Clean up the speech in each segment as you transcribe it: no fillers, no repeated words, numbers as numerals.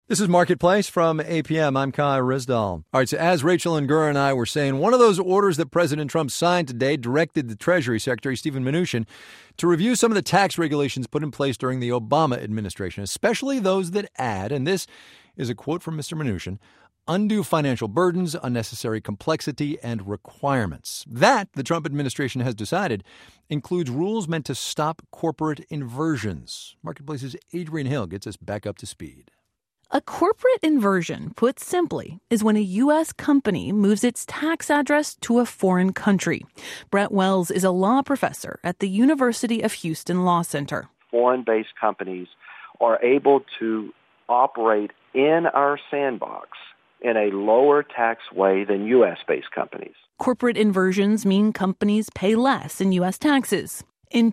This is Marketplace from APM. I'm Kai Rizdal. All right, so as Rachel and Gura and I were saying, one of those orders that President Trump signed today directed the Treasury Secretary, Steven Mnuchin, to review some of the tax regulations put in place during the Obama administration, especially those that add, and this is a quote from Mr. Mnuchin, undue financial burdens, unnecessary complexity, and requirements. That, the Trump administration has decided, includes rules meant to stop corporate inversions. Marketplace's Adrian Hill gets us back up to speed. A corporate inversion, put simply, is when a U.S. company moves its tax address to a foreign country. Brett Wells is a law professor at the University of Houston Law Center. Foreign-based companies are able to operate in our sandbox in a lower tax way than U.S.-based companies. Corporate inversions mean companies pay less in U.S. taxes. In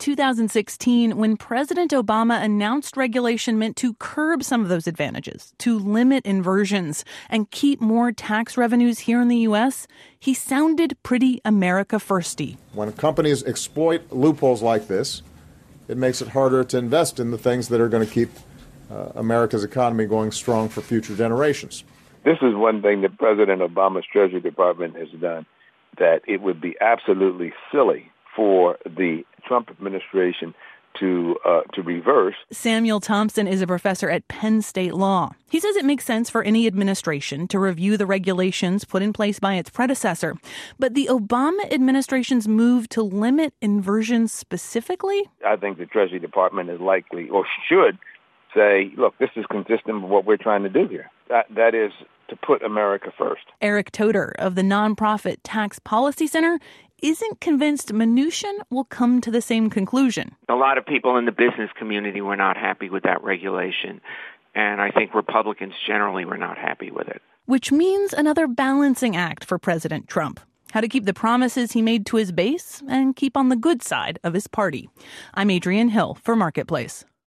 2016, when President Obama announced regulation meant to curb some of those advantages, to limit inversions, and keep more tax revenues here in the U.S., he sounded pretty America-firsty. When companies exploit loopholes like this, it makes it harder to invest in the things that are going to keep America's economy going strong for future generations. This is one thing that President Obama's Treasury Department has done that it would be absolutely silly for the Trump administration to reverse. Samuel Thompson is a professor at Penn State Law. He says it makes sense for any administration to review the regulations put in place by its predecessor. But the Obama administration's move to limit inversions specifically? I think the Treasury Department is likely or should say, look, this is consistent with what we're trying to do here. That is to put America first. Eric Toder of the nonprofit Tax Policy Center isn't convinced Mnuchin will come to the same conclusion. A lot of people in the business community were not happy with that regulation, and I think Republicans generally were not happy with it. Which means another balancing act for President Trump. How to keep the promises he made to his base and keep on the good side of his party. I'm Adrian Hill for Marketplace.